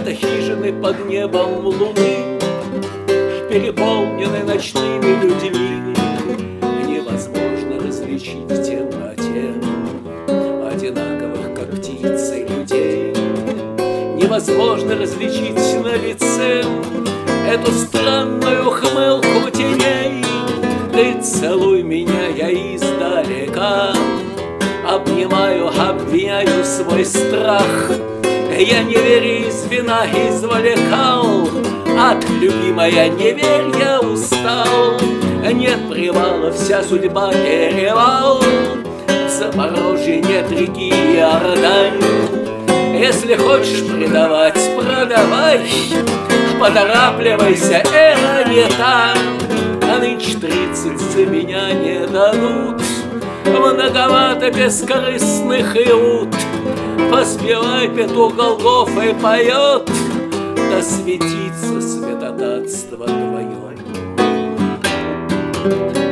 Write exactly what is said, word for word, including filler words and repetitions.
Это хижины под небом луны, переполнены ночными людьми. Невозможно различить в темноте одинаковых, как птицы, людей. Невозможно различить на лице эту странную хмылку теней. Ты целуй меня, я издалека обнимаю, обвиняю свой страх. Я не верю из вина извлекал, от любимая не верь, я устал. Нет привала, вся судьба перевал, в Запорожье нет реки Иордань. Если хочешь предавать, продавай, поторапливайся, эра не та. А нынче тридцать за меня не дадут, многовато бескорыстных иуд. Поспевай, петух Голгофы поет, да светится святотатство твое.